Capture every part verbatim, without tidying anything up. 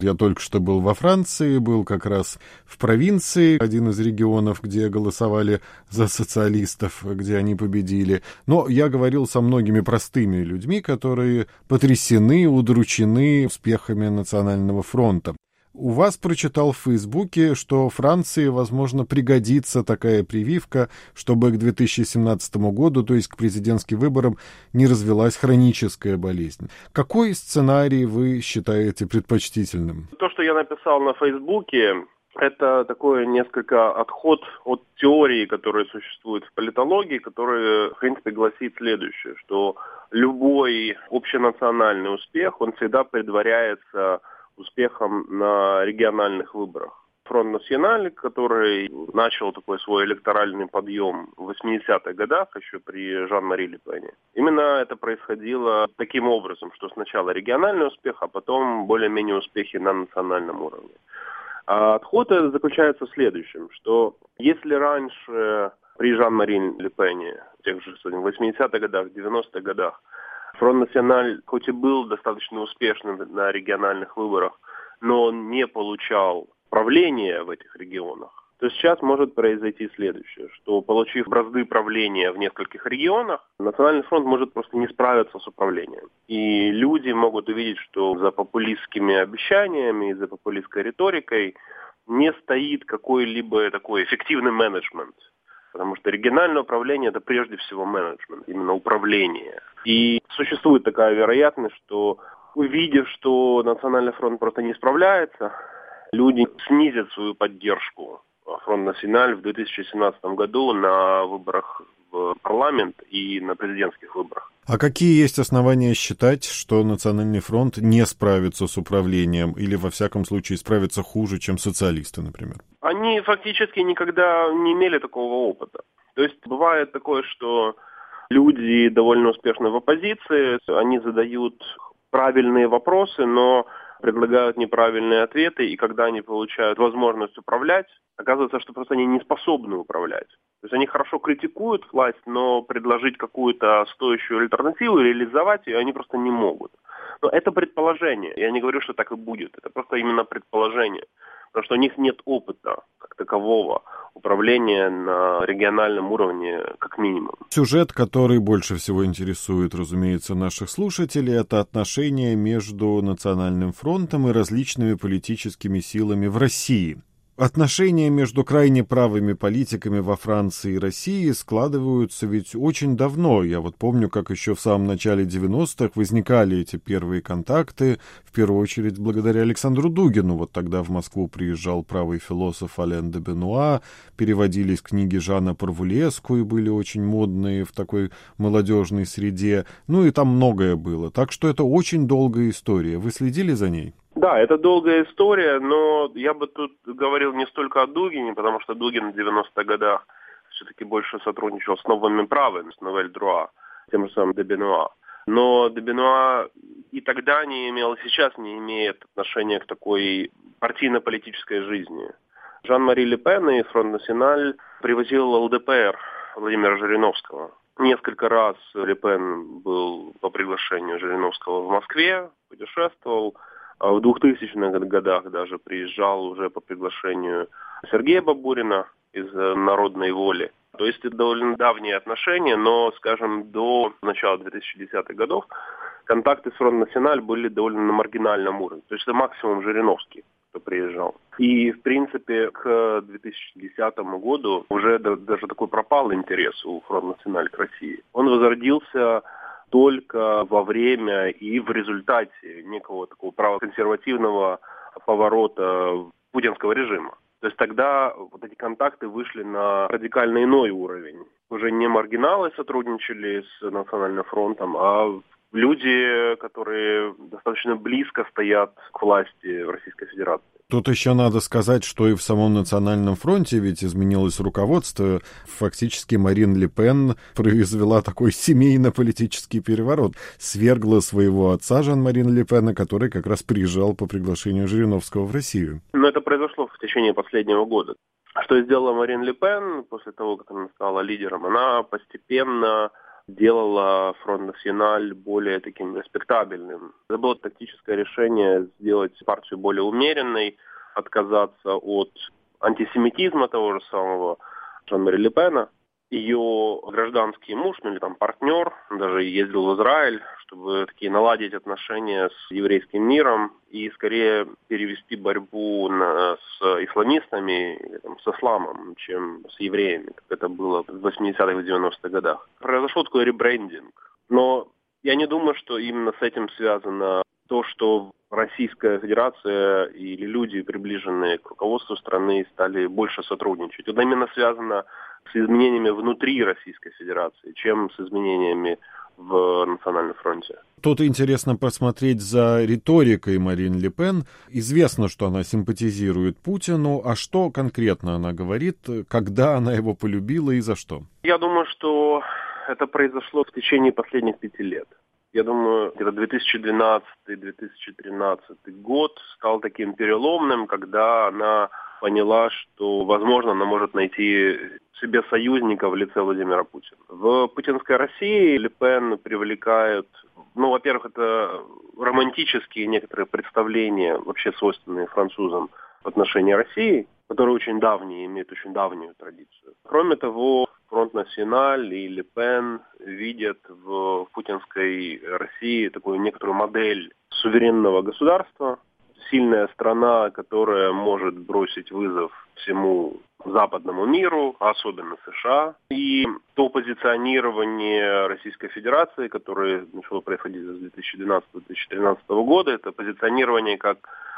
Я только что был во Франции, был как раз в провинции, один из регионов, где голосовали за социалистов, где они победили. Но я говорил со многими простыми людьми, которые потрясены, удручены успехами Национального фронта. У вас прочитал в Фейсбуке, что Франции, возможно, пригодится такая прививка, чтобы к две тысячи семнадцатому году, то есть к президентским выборам, не развилась хроническая болезнь. Какой сценарий вы считаете предпочтительным? То, что я написал на Фейсбуке, это такой несколько отход от теории, которая существует в политологии, которая, в принципе, гласит следующее, что любой общенациональный успех, он всегда предваряется успехом на региональных выборах. Фронт Националь, который начал такой свой электоральный подъем в восьмидесятых годах, еще при Жан-Мари Ле Пене. Именно это происходило таким образом, что сначала региональный успех, а потом более-менее успехи на национальном уровне. А отход заключается в следующем, что если раньше при Жан-Мари Ле Пене, в тех же восьмидесятых годах, девяностых годах, Фронт Националь хоть и был достаточно успешным на региональных выборах, но он не получал правления в этих регионах, то сейчас может произойти следующее, что, получив бразды правления в нескольких регионах, Национальный фронт может просто не справиться с управлением. И люди могут увидеть, что за популистскими обещаниями и за популистской риторикой не стоит какой-либо такой эффективный менеджмент. Потому что региональное управление – это прежде всего менеджмент, именно управление. И существует такая вероятность, что, увидев, что Национальный фронт просто не справляется, люди снизят свою поддержку Фронт Националь в две тысячи семнадцатом году на выборах в парламент и на президентских выборах. А какие есть основания считать, что Национальный фронт не справится с управлением или, во всяком случае, справится хуже, чем социалисты, например? Они фактически никогда не имели такого опыта. То есть бывает такое, что люди довольно успешны в оппозиции, они задают правильные вопросы, но предлагают неправильные ответы, и когда они получают возможность управлять, оказывается, что просто они не способны управлять. То есть они хорошо критикуют власть, но предложить какую-то стоящую альтернативу, реализовать ее они просто не могут. Но это предположение. Я не говорю, что так и будет. Это просто именно предположение. Потому что у них нет опыта как такового управления на региональном уровне как минимум. Сюжет, который больше всего интересует, разумеется, наших слушателей, это отношения между Национальным фронтом и различными политическими силами в России. Отношения между крайне правыми политиками во Франции и России складываются ведь очень давно. Я вот помню, как еще в самом начале девяностых возникали эти первые контакты, в первую очередь благодаря Александру Дугину. Вот тогда в Москву приезжал правый философ Ален де Бенуа, переводились книги Жана Парвулеску и были очень модные в такой молодежной среде. Ну и там многое было. Так что это очень долгая история. Вы следили за ней? Да, это долгая история, но я бы тут говорил не столько о Дугине, потому что Дугин в девяностых годах все-таки больше сотрудничал с новыми правыми, с Новель Друа, тем же самым де Бенуа. Но де Бенуа и тогда не имел, и сейчас не имеет отношения к такой партийно-политической жизни. Жан-Мари Ле Пен и Фронт Националь привозил эл дэ пэ эр Владимира Жириновского. Несколько раз Ле Пен был по приглашению Жириновского в Москве, путешествовал. В двухтысячных годах даже приезжал уже по приглашению Сергея Бабурина из «Народной воли». То есть это довольно давние отношения, но, скажем, до начала две тысячи десятых годов контакты с Фронт Националь были довольно на маргинальном уровне. То есть это максимум Жириновский, кто приезжал. И, в принципе, к две тысячи десятому году уже даже такой пропал интерес у Фронт Националь к России. Он возродился только во время и в результате некого такого правоконсервативного поворота путинского режима. То есть тогда вот эти контакты вышли на радикально иной уровень. Уже не маргиналы сотрудничали с Национальным фронтом, а люди, которые достаточно близко стоят к власти в Российской Федерации. Тут еще надо сказать, что и в самом Национальном фронте ведь изменилось руководство. Фактически Марин Ле Пен произвела такой семейно-политический переворот. Свергла своего отца Жан-Марин Ле Пена, который как раз приезжал по приглашению Жириновского в Россию. Но это произошло в течение последнего года. Что сделала Марин Ле Пен после того, как она стала лидером? Она постепенно делало Фронт Националь более таким респектабельным. Это было тактическое решение сделать партию более умеренной, отказаться от антисемитизма того же самого Жан-Мари Ле Пена. Ее гражданский муж, ну или там партнер, даже ездил в Израиль, чтобы такие наладить отношения с еврейским миром и скорее перевести борьбу на, с исламистами, или, там, с исламом, чем с евреями, как это было в восьмидесятых и девяностых годах. Произошел такой ребрендинг. Но я не думаю, что именно с этим связано то, что Российская Федерация или люди, приближенные к руководству страны, стали больше сотрудничать. Это именно связано с изменениями внутри Российской Федерации, чем с изменениями в Национальном фронте. Тут интересно посмотреть за риторикой Марин Ле Пен. Известно, что она симпатизирует Путину, а что конкретно она говорит, когда она его полюбила и за что? Я думаю, что это произошло в течение последних пяти лет. Я думаю, где-то две тысячи двенадцатый - две тысячи тринадцатый год стал таким переломным, когда она поняла, что, возможно, она может найти себе союзника в лице Владимира Путина. В путинской России Ле Пен привлекает, ну, во-первых, это романтические некоторые представления, вообще свойственные французам в отношении России, которые очень давние, имеют очень давнюю традицию. Кроме того, Фронт Националь и Ле Пен видят в путинской России такую некоторую модель суверенного государства, сильная страна, которая может бросить вызов всему западному миру, особенно США. И то позиционирование Российской Федерации, которое начало происходить с две тысячи двенадцатого - две тысячи тринадцатого года, это позиционирование как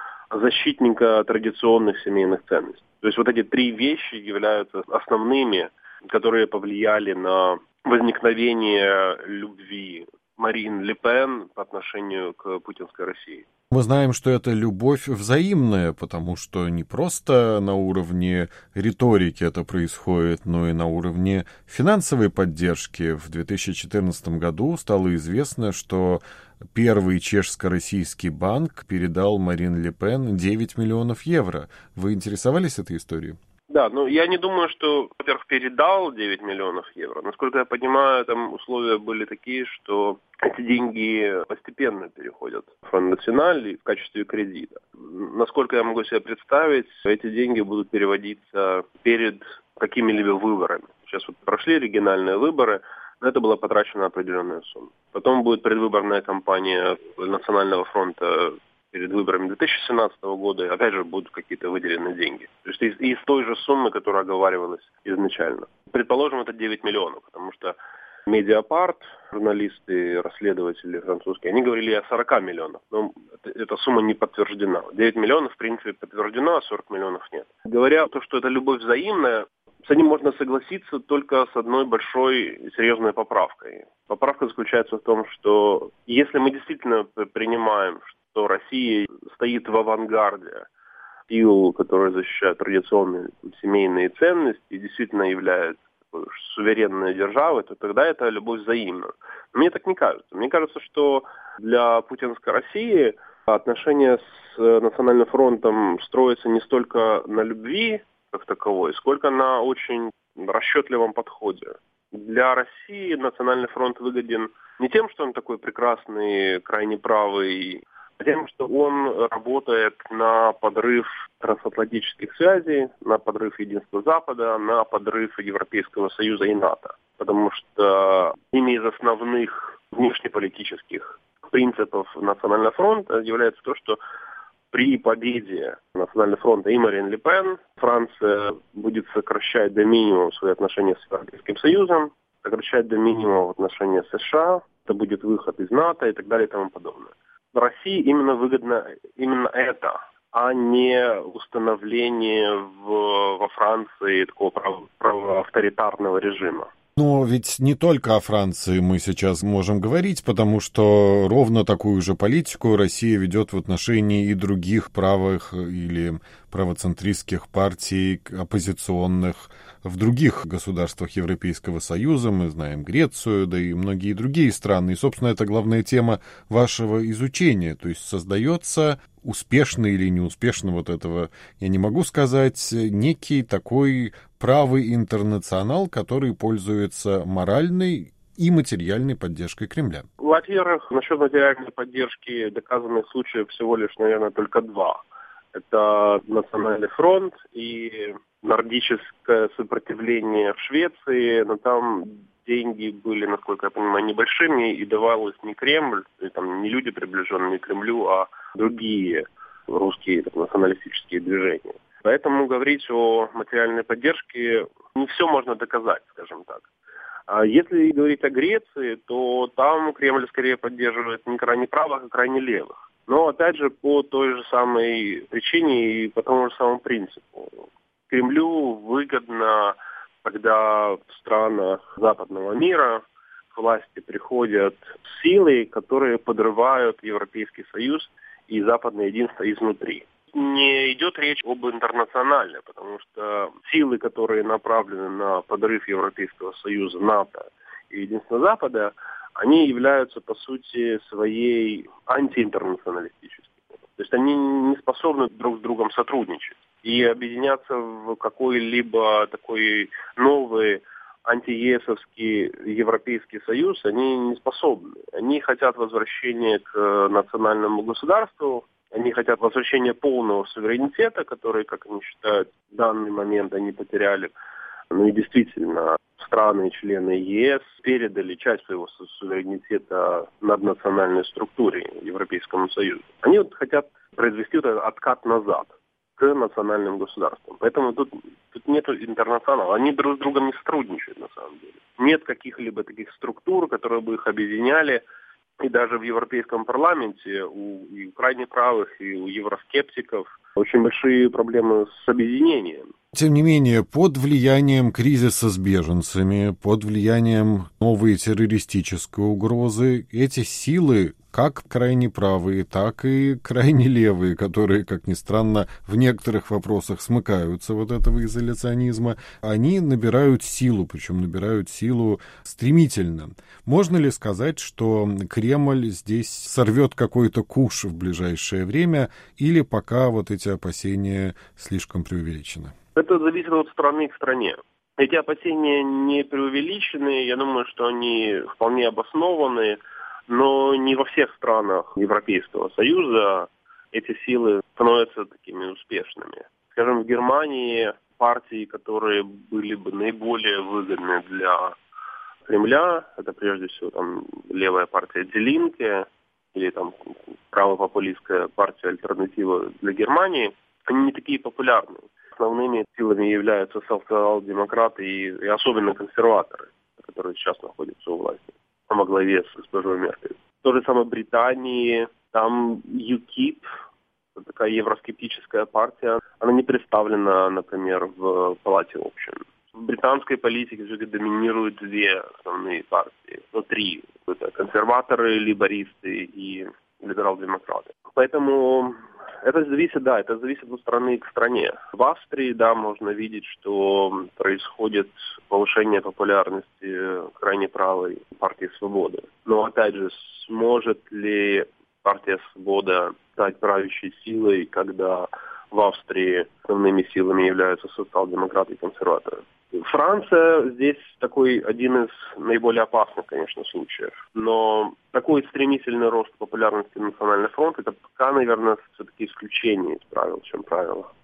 защитника традиционных семейных ценностей. То есть вот эти три вещи являются основными, которые повлияли на возникновение любви Марин Ле Пен по отношению к путинской России. Мы знаем, что это любовь взаимная, потому что не просто на уровне риторики это происходит, но и на уровне финансовой поддержки. В две тысячи четырнадцатом году стало известно, что первый чешско-российский банк передал Марин Ле Пен девять миллионов евро. Вы интересовались этой историей? Да, ну я не думаю, что, во-первых, передал девять миллионов евро. Насколько я понимаю, там условия были такие, что эти деньги постепенно переходят в Фронт Националь в качестве кредита. Насколько я могу себе представить, эти деньги будут переводиться перед какими-либо выборами. Сейчас вот прошли региональные выборы, на это была потрачена определенная сумма. Потом будет предвыборная кампания Национального фронта перед выборами две тысячи семнадцатого года, опять же, будут какие-то выделены деньги. То есть из, из той же суммы, которая оговаривалась изначально. Предположим, это девять миллионов, потому что Медиапарт, журналисты, расследователи французские, они говорили о сорока миллионах. Но это, эта сумма не подтверждена. девять миллионов, в принципе, подтверждена, а сорок миллионов нет. Говоря то, что это любовь взаимная, с этим можно согласиться только с одной большой серьезной поправкой. Поправка заключается в том, что если мы действительно принимаем, что Россия стоит в авангарде сил, которые защищают традиционные семейные ценности и действительно являются суверенной державой, то тогда это любовь взаимна. Мне так не кажется. Мне кажется, что для путинской России отношения с Национальным фронтом строятся не столько на любви как таковой, сколько на очень расчетливом подходе. Для России Национальный фронт выгоден не тем, что он такой прекрасный, крайне правый, а тем, что он работает на подрыв трансатлантических связей, на подрыв единства Запада, на подрыв Европейского Союза и НАТО. Потому что одними из основных внешнеполитических принципов Национального фронта является то, что при победе Национального фронта и Марин Ле Пен Франция будет сокращать до минимума свои отношения с Европейским Союзом, сокращать до минимума отношения с США, это будет выход из НАТО и так далее и тому подобное. России именно выгодно именно это, а не установление в, во Франции такого прав, правоавторитарного режима. Но ведь не только о Франции мы сейчас можем говорить, потому что ровно такую же политику Россия ведет в отношении и других правых или правоцентристских партий, оппозиционных в других государствах Европейского Союза. Мы знаем Грецию, да и многие другие страны. И, собственно, это главная тема вашего изучения. То есть создается успешно или неуспешно, вот этого я не могу сказать, некий такой правый интернационал, который пользуется моральной и материальной поддержкой Кремля? Во-первых, насчет материальной поддержки доказанных случаев всего лишь, наверное, только два. Это Национальный фронт и нордическое сопротивление в Швеции, но там деньги были, насколько я понимаю, небольшими, и давалось не Кремль, и там не люди, приближенные к Кремлю, а другие русские так, националистические движения. Поэтому говорить о материальной поддержке не все можно доказать, скажем так. А если говорить о Греции, то там Кремль скорее поддерживает не крайне правых, а крайне левых. Но, опять же, по той же самой причине и по тому же самому принципу. Кремлю выгодно, когда в странах западного мира к власти приходят силы, которые подрывают Европейский Союз и западное единство изнутри. Не идет речь об интернационале, потому что силы, которые направлены на подрыв Европейского Союза, НАТО и единства Запада, они являются, по сути, своей антиинтернационалистическими. То есть они не способны друг с другом сотрудничать. И объединяться в какой-либо такой новый антиесовский Европейский Союз они не способны. Они хотят возвращения к национальному государству, они хотят возвращения полного суверенитета, который, как они считают, в данный момент они потеряли. Ну и действительно, страны, члены ЕС передали часть своего суверенитета наднациональной структуре Европейскому Союзу. Они вот хотят произвести вот этот откат назад к национальным государствам. Поэтому тут, тут нет интернационала. Они друг с другом не сотрудничают, на самом деле. Нет каких-либо таких структур, которые бы их объединяли. И даже в Европейском парламенте у, и у крайне правых, и у евроскептиков очень большие проблемы с объединением. Тем не менее, под влиянием кризиса с беженцами, под влиянием новой террористической угрозы, эти силы, как крайне правые, так и крайне левые, которые, как ни странно, в некоторых вопросах смыкаются вот этого изоляционизма, они набирают силу, причем набирают силу стремительно. Можно ли сказать, что Кремль здесь сорвет какой-то куш в ближайшее время, или пока вот эти опасения слишком преувеличены? Это зависит от страны к стране. Эти опасения не преувеличены, я думаю, что они вполне обоснованы, но не во всех странах Европейского Союза эти силы становятся такими успешными. Скажем, в Германии партии, которые были бы наиболее выгодны для Кремля, это прежде всего там левая партия Die Linke или там правопопулистская партия «Альтернатива для Германии», они не такие популярны. Основными силами являются социал-демократы и, и особенно консерваторы, которые сейчас находятся у власти, во главе с госпожой Меркель. То же самое в Британии, там ЮКИП, такая евроскептическая партия, она не представлена, например, в Палате общин. В британской политике все-таки доминируют две основные партии, ну три. Это консерваторы, лейбористы и либерал-демократы. Поэтому это зависит, да, это зависит от страны к стране. В Австрии, да, можно видеть, что происходит повышение популярности крайне правой партии «Свободы». Но, опять же, сможет ли партия «Свобода» стать правящей силой, когда в Австрии основными силами являются социал-демократы и консерваторы? Франция здесь такой один из наиболее опасных, конечно, случаев. Но такой стремительный рост популярности Национального фронта — это пока, наверное, все-таки исключение из правил, чем правило.